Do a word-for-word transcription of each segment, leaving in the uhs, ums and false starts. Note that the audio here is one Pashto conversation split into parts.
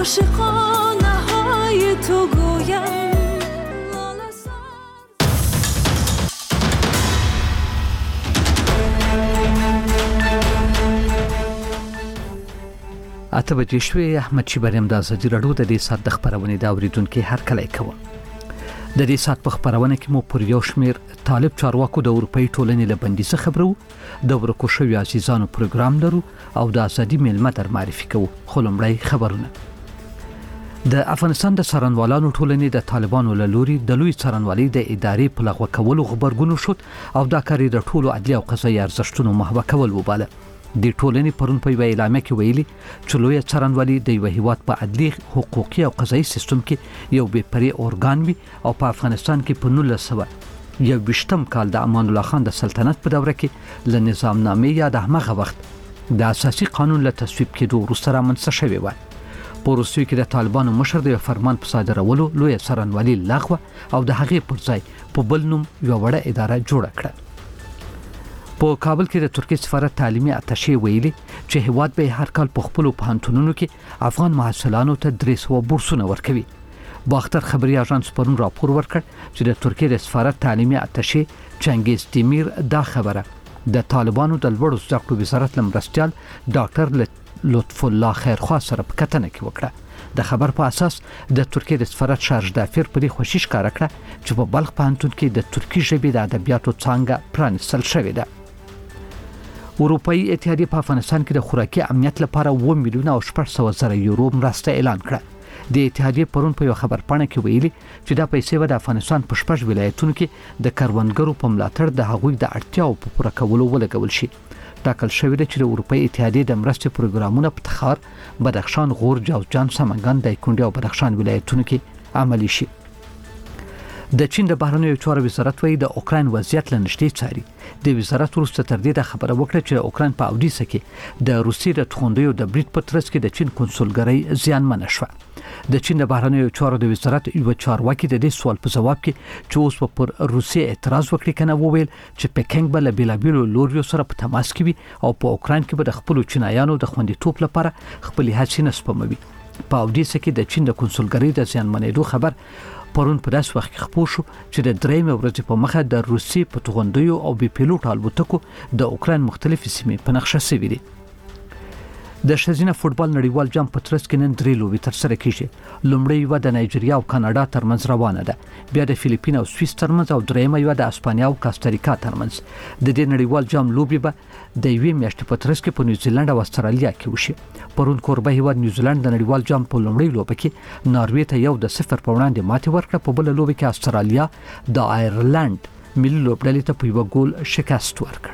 عاشقانه های تو گویم. اته بجې شوې. احمد شیبریم د ازادي راډیو د دې سات د خبرونې دا اوریدونکو هر کله کوي. د دې سات په خبرونه کې مو پر یو شمیر طالب چارواکو د اروپאי ټولنې له بندیزه خبرو، د ورکو شوی عزیزانو پروګرام لرو او د ازادي میلمه در معرفي کوو. خو لومړی خبرونه. د افغانستان د څارنوالانو ټولنې د طالبانو له لوري د لوی څارنوالۍ د ادارې په لغوه کولو خبرګون شو او دا کار د ټولو عدلي او قضایي ارزښتونو محوه کول وباله. د ټولنې پرون په وینا اعلامیه کې ویلي چې لوی څارنوالي د یو هیواد په عدلي، حقوقي او قضایي سیستم کې یو بې پرې اورګان وي او په افغانستان کې په نولس سوه یو ویشتم کال د امان الله خان د سلطنت په دوره کې ل نظامنامې یا د هغه وخت د اساسي قانون له تصویب کېدو وروسته رامنځته شوی و. په روسیې کې د طالبانو مشر د فرمان په صادرولو لوی څارنوالي لغوه او د هغې پر ځای په بل نوم یو وړه اداره جوړه کړه. په کابل کې د ترکیه سفارت تعلیمي اتشې ویلي چې هیواد به هر کال په خپل پوهنتونونو کې افغان محصلانو ته درې سوه بورسونه ورکوي. باختر خبري اژانس پرون راپور ورکړ چې د ترکیه د سفارت تعلیمي اتشې چنګیز تیمیر دا خبره د طالبانو د لوړو زده کړو وزارت لمرستيال ډاکټر لطف الله خیرخوا سره په کتنه کې وکړه. د خبر په اساس د ترکیه د سفارت شارژ دافیر په دې خوشی ښکارا کړه چې په بلخ پوهنتون کې د ترکی ژبې د ادبیاتو څانګه پرانستل شوې ده. اروپאי اتحادیه په افغانستان کې د خوراکي امنیت لپاره اووه میلیونه او شپږ سوه زره یورو مرسته اعلان کړه. د اتحادیه پرون په یو خبر پاڼه کې ویلي چې دا پیسې به د افغانستان په شپږ ولایتونو کې د کروندګرو په ملاتړ د هغوی د اړتیاو په پوره کولو ولګول شي. ټاکل شوی دی چې د اروپאי اتحادیه د مرستې پروګرامونه په تخار، بدخشان، غور، جوزجان، سمنګان، دایکنډي او بدخشان ولایتونو کې عملي شي. د چین د بهرنیو چارو وزارت وایي د اوکراین وضعیت لنشتي څاري. د وزارت وروسته تر دې د خبره وکړه چې اوکراین په اودیسه کې د روسیې د توغندیو د برید په ترڅ کې د چین کنسولګرۍ زیانمنه شوه. د چین د بهرنیو چارو د وزارت یو چارواکي د دې سوال په جواب کې چې اوس پر روسیې اعتراض وکړي کنه وویل چې پکینګ بل بیلابیلو لوریو سره په تماس کې وي او په اوکراین کې به د خپل چینایانو د خوندیتوب لپاره خپل هڅې نه سپموي. په اودیسه کې د چین د کنسولګرۍ د زیانمنېدو خبر پرون په داس وخت کې خبر شو چې د درېمه ورځې په مخه د روسي په توغندیو او بي پیلوټ الوتکو د اوکراین مختلفې سیمې په نقشه شوې دي. د ښځینه فوتبال نړیوال جام په ترڅ کې نن درې لوبې ترسره کیږي. لومړی یو د نایجیریا او کاناډا ترمنځ روانه ده، بیا د فلیپین او سویس ترمنځ او درېمه یو د اسپانیا او کاستاریکا ترمنځ. د دې نړیوال جام لوبې به د یوې میاشتې په ترڅ کې په نیوزیلند او استرالیا کې وشي. پرون کوربه هیواد نیوزیلند د نړیوال جام په لومړۍ لوبه کې ناروې ته یو د صفر په وړاندې ماتې ورکړه. په بل لوبه کې استرالیا د آیرلند ملي لوبډلې ته په یو ګول شکست ورکړ.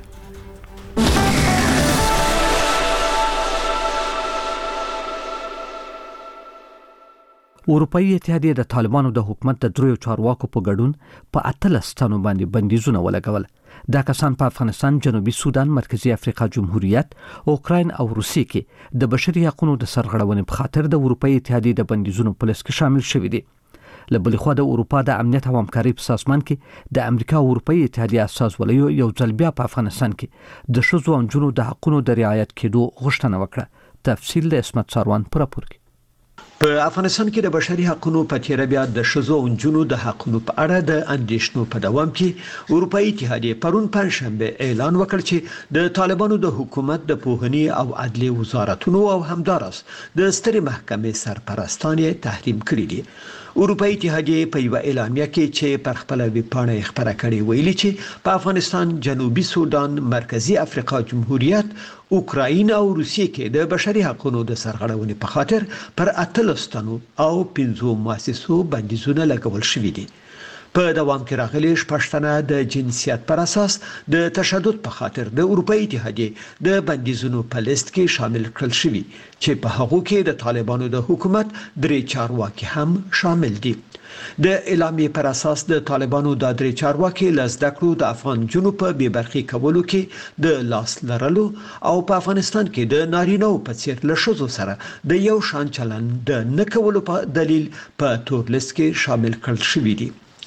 اروپאי اتحادیه د طالبانو د حکومت د دریو چارواکو په ګډون په اتلس تنو باندې بندیزونه ولګول. دا کسان په افغانستان، جنوبي سودان، مرکزی افریقا جمهوریت، اوکراین او روسیې کې د بشري حقوقو د سرغړونې په خاطر د اروپאי اتحادیه د بندیزونو په لست کې شامل شوي دي. له بلې خوا د اروپا د امنیت او همکارۍ په سازمان کې د امریکا او اروپאי اتحادیه استازولیو یو ځل بیا په افغانستان کې د ښځو او نجونو د حقوقو د رعایت کېدو غوښتنه وکړه. تفصیل د اسمت ساروان پر راپور کې. په افغانستان کې د بشري حقوقو په تیر بیا د ښځو او نجونو د حقوقو په اړه د اندېښنو په دوام کې اروپאי اتحادیه پرون پنځشنبه اعلان وکړ چې د طالبانو د حکومت د پوهنې او عدلیې وزارتونو او همدارس د سترې محکمې سرپرستان تحریم کړي دي. اروپאי اتحادیه په یو اعلامیه کې چې پر خپل ویبپاڼه خبره کړې ویلي چې په افغانستان، جنوبي سودان، مرکزی افریقا جمهوریت، اوکراین او روسیې کې د بشري حقوقو د سرغړونې په خاطر پر اتلستانو او پنځو مؤسسو بندیزونه لګول شوي دي. په دوام کې راغلي شپږتنه د جنسیت پر اساس د تشدد په خاطر د اروپאי اتحادیه د بندیزونو په لیست کې شامل کړل شوي چې په هغه کې د طالبانو د حکومت درې چارواکي هم شامل دي. د اعلامیې پر اساس د طالبانو د درې چارواکي لزدکړو د افغان جنوب په بې برخې کولو کې د لاس لرلو او په افغانستان کې د نارینه‌و په څیر له ښځو سره د یو شان چلند د نه کولو په دلیل په تور لیست کې شامل کړل شوي دي.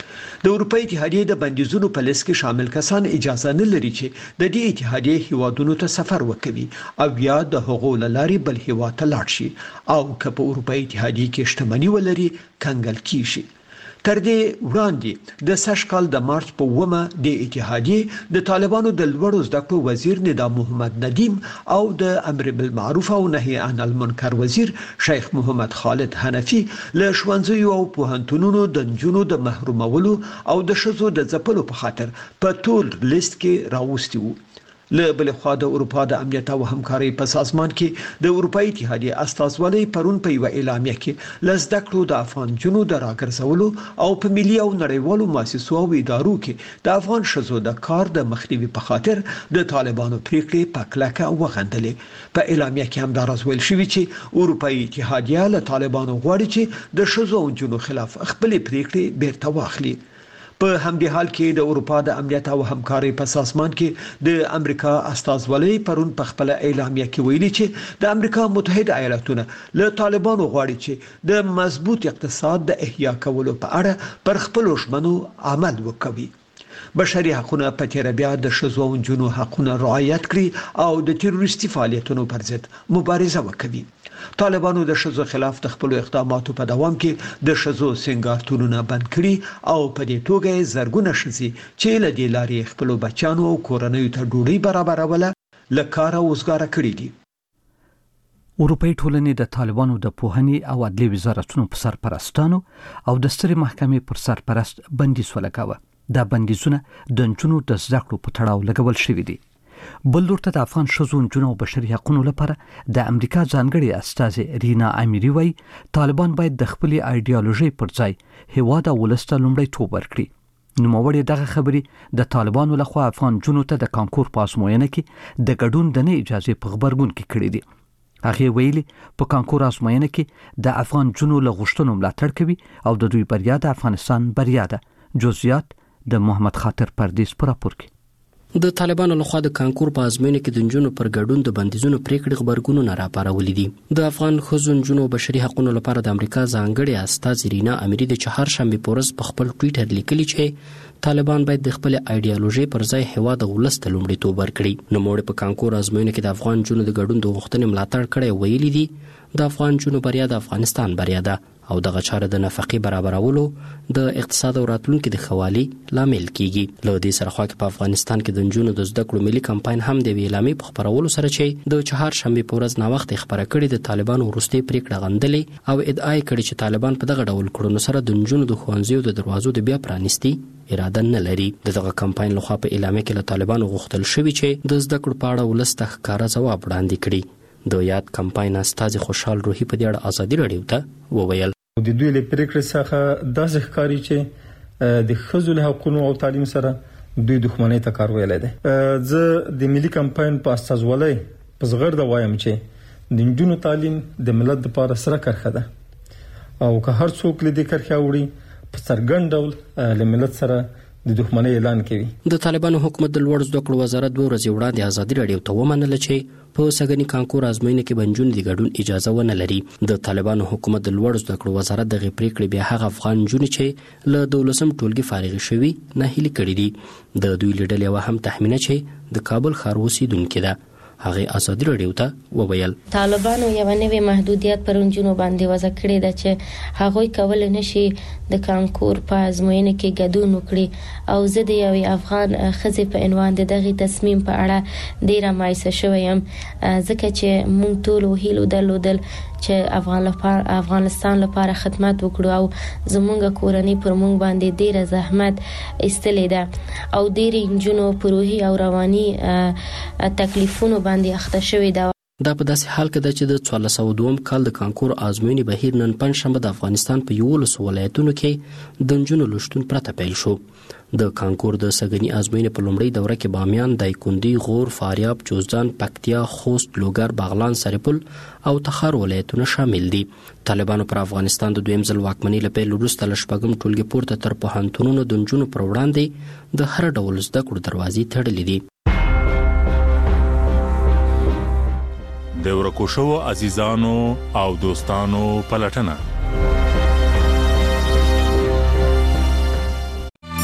د اروپאי اتحادیې د بندیزونو په لیست کې شامل کسان اجازه نه لري چې د دې اتحادیې هیوادونو ته سفر وکړي او یا د حقوق لاري بل هیواد ته لاړ شي او که په اروپאי اتحادیې کې شتمنۍ ولري کنګل کیږي. تر دې وړاندې د سږ کال د مارچ په اوومه د اتحادیې د طالبانو د لوړو زده کړو وزیر نظام محمد ندیم او د امر بالمعروف او نهي عن المنکر وزیر شیخ محمد خالد حنفي له ښوونځیو او پوهنتونونو د نجونو د محرومولو او د ښځو د ځپلو په خاطر په ټول لیست کې راوستي وو. له بل خوا د اروپا د امنیت او همکارۍ په سازمان کې د اروپאי اتحادیې استازولۍ پرون په یو اعلامیه کې لزده کړو د افغان جنو د راګرځولو او په ملي او نړیوالو مؤسسو او ادارو کې د افغان شذو د کار د مخنیوي په خاطر د طالبانو پریکړې په کلکه وغندلې. په اعلامیه کې هم دا راځول شوی چې اروپאי اتحادیه له طالبانو غواړي چې د شذو او جنو خلاف خپل پریکړې بیرته واخلي. په همدې حال کې د اروپا د امنیت او همکارۍ په سازمان کې د امریکا استازولۍ پرون په خپل اعلامیه کې ویلي چې د امریکا متحده ایالاتونه له طالبانو غواړي چې د مضبوط اقتصاد د احیا کولو په اړه پر خپل ژمنو عمل وکړي. بشري حقوقونه په تیر بیا د شذو او جنو حقوقونه رعایت کړي او د تروریستي فعالیتونو پر ضد مبارزه وکړي. طالبانو د شذو خلاف د خپل اقداماتو په دوام کې د شذو سنگارتونونه بند کړي او په دې توګه زرګونه شذي چې له دې لارې خپل بچانو او کورنیو ته ډوډۍ برابروله لکاره وزګاره کړي دي. اروپאי ټولنې د طالبانو د پوهنې او عدلي وزارتونو په سرپرستانو او د سترې محکمې پر سرپرست بندیز ولګاوه. دا بندیزونه د نجونو د زده کړو په تړاو لګول شوي دي. بل لورته د افغان ښځو نجونو او بشري حقوقو لپاره د امریکا ځانګړي استازې رینا امیری وایي طالبان باید د خپل ایډیالوژي پر ځای هیواد او ولس ته لومړیتوب ورکړي. نوموړې دغه خبرې د طالبانو لخوا افغان جنونو ته د کانکور په ازموینه کې د ګډون د نه اجازه په خبرګون کې کړې دي. هغه ویلي په کانکور ازموینه کې د افغان جنونو له غوښتنو ملاتړ کوي او د دوی بریا د افغانستان بریا ده. جزئیات د محمد خاطر پردیس پر راپور کې. د طالبانو لخوا د کانکور په ازموینه کې د نجونو پر ګډون د بندیزونو پریکړې خبرګونونه راپارولې دي. د افغان ښځو نجونو بشري حقوقو لپاره د امریکا ځانګړي استاذ رینا امیری د چهارشنبه په ورځ په خپل ټویټر لیکلي چې طالبان باید د خپل ایډیالوژي پر ځای هیواد او ولس ته لومړیتوب ورکړي. نوموړي په کانکور ازموینه کې د افغان نجونو د ګډون د غوښتنې ملاتړ کړی ویلي دي د افغان نجونو بریا د افغانستان بریا ده او دغه چاره د نفقې برابرولو د اقتصاد او راتلونکو د خوالي لامل کیږي. له دې سره خو په افغانستان کې د نجونو د زده کړو ملي کمپاین هم د ویلامي په خبرولو سره چې د چهارشنبه په ورځ نا وخت خبره کړې د طالبانو وروستي پریکړه غندلې او ادعا کړې چې طالبان په دغه ډول کړنو سره د نجونو د ښوونځیو د دروازو د بیا پرانیستي اراده نه لري. دغه کمپاین لخوا په اعلامیه کې له طالبانو غوښتل شوی چې د زده کړو په اړه ولس ته ښکاره ځواب وړاندې کړي. د یاد کمپاین استاذ خوشحال روحي په دې اړه ازادي رادیو ته وویل د دوی له پریکړې څخه داسې ښکاري چې د ښځو له حقوقو او تعلیم سره دوی دښمنۍ ته کار ویلی دی. زه د ملي کمپاین په استازولۍ په زغرده وایم چې د نجونو تعلیم د ملت لپاره سره کرښه ده او که هر څوک له دې کرښې اوړي په څرګند ډول له ملت سره د دښمنۍ اعلان کوي. د طالبانو حکومت د لوړ زده کړو وزارت دوه ورځې وړاندې ازادي رادیو ته ومنله چې په سګنی کانکور ازموینه کې بنجون د ګډون اجازه ونه لري. د طالبانو حکومت د لوړ زده کړو وزارت د پریکړې بیا هغه افغان جون چې له دولسم ټولګي فارغ شوي نه هلي کړي دي. د دوی لیدل یو هم تخمینه چې د کابل ښار اوسیدونکو ده. هغه ازادي رادیو ته وویل طالبانو یو نوې محدودیت پر نجونو باندې وضع کړې ده چې هغه کول نشي د کانکور په ازموینه کې ګډون وکړي او زه د یو افغان ښځې په عنوان دغه تصمیم په اړه ډیره مایوسه شوم ځکه چې موږ ټول هیلو درلودل چې افغان لپاره افغانستان لپاره خدمت وکړو او زموږ کورنۍ پر موږ باندې ډیره زحمت ایستلې ده او ډیره نجونو په روحي او رواني تکلیفونو باندې اخته شوې ده. دا په داسې حال کې ده چې د څوارلس سوه دوه کال د کانکور ازموینې بهیر نن پنځشنبه د افغانستان په یولسو ولایتونو کې د نجونو لوستون پرته پیل شو. د کانکور د سګنی ازموینې په لومړۍ دوره کې بامیان، دایکندي، غور، فاریاب، جوزجان، پکتیا، خوست، لوګر، بغلان، سرپل او تخار ولایتونه شامل دي. طالبانو پر افغانستان د دویم ځل واکمنۍ له پیل وروسته له شپږم ټولګي پورته تر پوهنتونونو د نجونو پر وړاندې د هر ډول زده کړو دروازې تړلې دي. د ورکو شوو عزیزانو او دوستانو پلټنه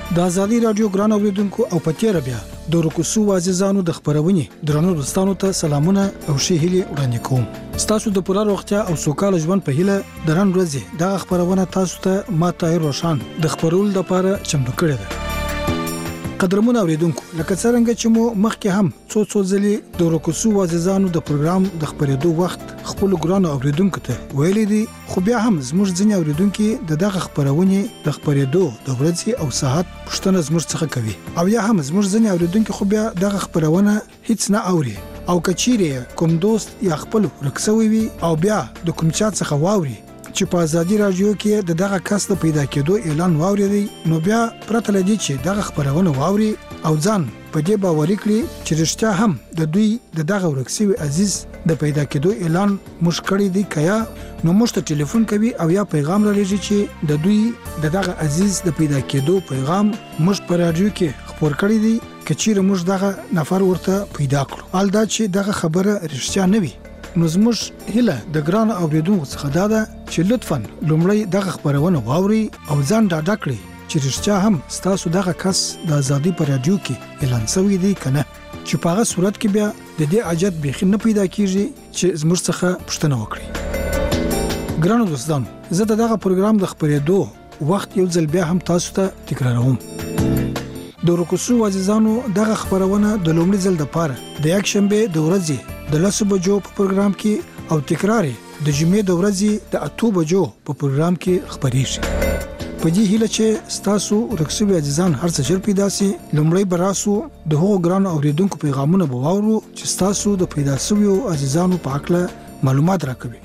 د ازادي رادیو ګران اوریدونکو او پټیر بیا د روکوسو عزیزانو د خبرونې درنو دوستانو ته سلامونه او ښه هیلې وړاندې کوم. تاسو د پوره روغتیا او سوکاله ژوند په هیله درن ورځې د خبرونه تاسو ته ما طاهر روشان د خبرول لپاره چمتو کړی دی. قدرمن اوریدونکو لکه څنګه چې مو مخکې هم څو څو ځلې د روکوسو عزیزانو د پروګرام د خبرېدو وخت خپل ګران اوریدونکو ته ویلي دي، خو بیا هم زموږ ځینې اوریدونکو د دغه خبرونه د خبرېدو د ورځې او ساعت پښتنه زموږ څخه کوي، او یا هم زموږ ځینې اوریدونکو خو بیا دغه خبرونه هیڅ نه اوري، او کچيره کوم دوست یا خپل رکسوي وي او بیا د کوم چا څخه واوري چې په ازادي رادیو کې د دغه کس د پیدا کېدو اعلان واوري، نو بیا پرته لدی چې دغه خبرونه واوري او ځان په دې باور کړي چې رښتیا هم د دوی د دغه ورکسوي عزیز د پیدا کېدو اعلان مشکړی دی کیا، نو موږ ته ټلیفون کوي او یا پیغام را لېږي چې د دوی د دغه عزیز د پیدا کېدو پیغام موږ په رادیو کې خبر کړی دی، کچیر موږ دغه نفر ورته پیدا کړو. حال دا چې دغه خبره رښتیا نه وي، نو زموږ هله د ګران اوریدونکو څخه دا ده چې لطفاً لومړی دغه خبرونه واوري او ځان ډاډه کړئ چې رښتیا هم ستاسو دغه کس د ازادي پر رادیو کې اعلان شوی دی کنه، چې په هغه صورت کې بیا د دې اجازه بيخي نه پیدا کیږي چې زموږ څخه پوښتنه وکړي. ګران دوستان، زه دغه پروګرام د خبرېدو وخت یو ځل بیا هم تاسو ته تکراروم. د روکوسو عزیزانو دغه خبرونه د لومړي ځل د پاره د یک شنبه د ورځې د لسو بجو په پروګرام کې او تکرار د جمعې د ورځې د اته بجو په پروګرام کې خبرېږي. په دې هیله چې ستاسو رکسوي عزیزان هر څه ژر پیدا سي، لومړی براسو د هغو ګران اوریدونکو پیغامونه بواورو چې ستاسو د پیدا شویو عزیزانو په اړه معلومات راکوي.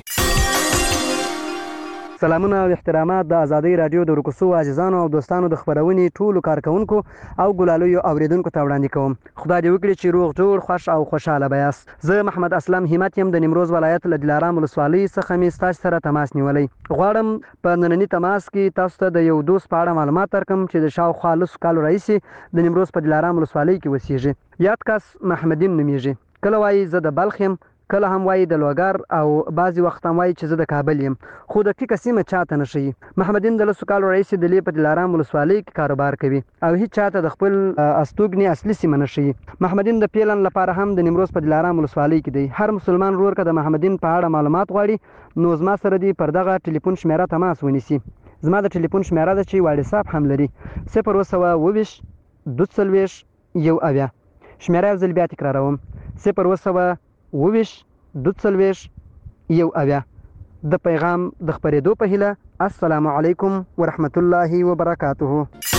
سلامونه او احترامات د ازادي رادیو د روکوسو عزیزانو او دوستانو د خبرونې ټولو کارکونکو او ګلالویو اوریدونکو ته وړاندې کوم. خدای دې وکړي چې روغ جوړ خوش او خوشاله بیاست. زه محمد اسلم همت يم د نیمروز ولایت له دلارام ولسوالۍ څخه می ستاسو سره تماس نیولې. غواړم په نننی تماس کې تاسو ته د یو دوست په اړه معلومات درکم چې د شاوخوا لس کالو راهیسې د نیمروز په دلارام ولسوالۍ کې اوسېږي. یاد کس محمدین نومیږي. کله وایي زه د بلخ یم، کله هم وایي د لوګر، او بعضی وخت هم وایي چې زه د کابل یم، خو د ټیکه سیمه چاته نشي. محمدین د لسو کالو راهیسې د لې په دلارام ولسوالۍ کې کاروبار کوي او هیڅ چاته د خپل استوګنې اصلي سیمه نشي. محمدین د پیلن لپاره هم د نیمروز په دلارام ولسوالۍ کې دی. هر مسلمان ورور که د محمدین په اړه معلومات غواړي نو زما سره دی پر دغه ټلیفون شمیره تماس ونیسي. زما د ټلیفون شمیره ده چې واتس اپ هم لري، صفر اوسه اوویشت دوه څلوېښت یو اویا. شمیره یو ځل بیا تکراروم، صفر اوسه اوویشت دوه څلوېښت یو اویا. د پیغام د خبرېدو په هیله، السلام علیکم ورحمت الله وبرکاته.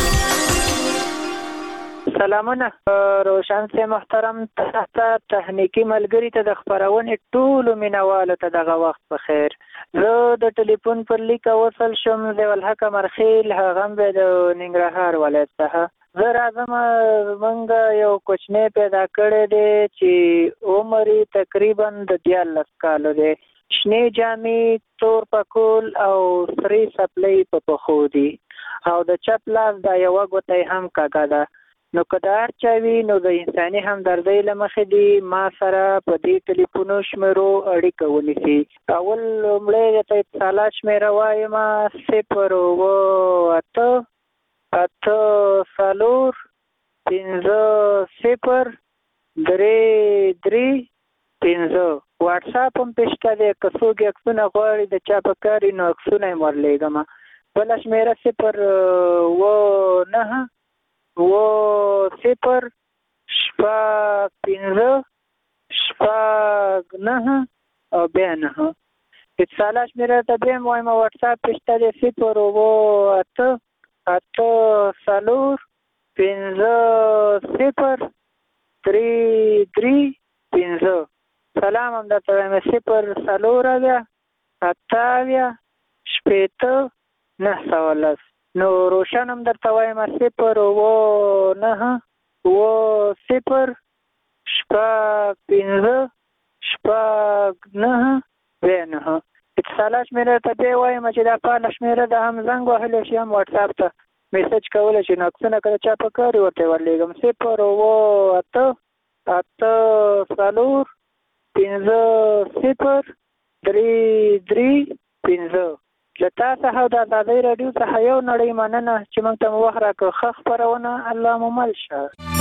سلامونه روشن سے محترم ته تخنیکی ملګری ته د خبرونې ټولو مینوالو ته دغه وخت په خیر. زه د ټلیفون پر لیک وصل شم د ولحق مرخیل هغه به د ننګرهار ولایت څخه. زه راځم موږ یو کوچنی پیدا کړی دی چې عمر تقریبا د دیارلس کالو دی، شنې جامې، تور پکول او سرې سپلۍ په پښو دي او د چپ لاس دا یوه ګوته هم کږه ده. نو که د هر چا وي نو د انساني همدردۍ له مخې دي ما سره په دې ټلیفونو شمیرو اړیکه ونیسي. اول لومړی درته اتصالات شمیره وایم، صفر اووه اته اته څلور پنځه صفر درې درې پنځه. واټساپ هم پې شته دی، که څوک عکسونه غواړي د چا په کار وي نو عکسونه یې ورلیږم. بله شمیره صفر اووه نهه اووه صفر شپږ پنځه شپږ نهه او بیا نهه. اتصالات شمیره ته بیا هم وایم، واټساپ پې شته دی، صفر اووه اته اته څلور پنځه صفر درې درې پنځه. سلام هم درته وایم، صفر څلور اویا اته اویا شپېته نهه سوه لس. نو روشن هم درته وایم، صفر اووه نهه اووه صفر شپږ پنځه شپږ نهه بیا نهه. اتصالات شمیره ته بیا وایم چې دا فعاله شمیره ده، هم زنګ وهلی شي هم واټساپ ته میسج کولی شي، نو عکسونه که د چا په کار وي ورته یې ورلیږم. صفر اووه اته اته څلور پنځه صفر درې درې پنځه. لته څخه د آزادۍ رادیو څخه یو نړۍ مننه چې موږ ته وخت راکړ. خخ خبرونه الله مو مل شه.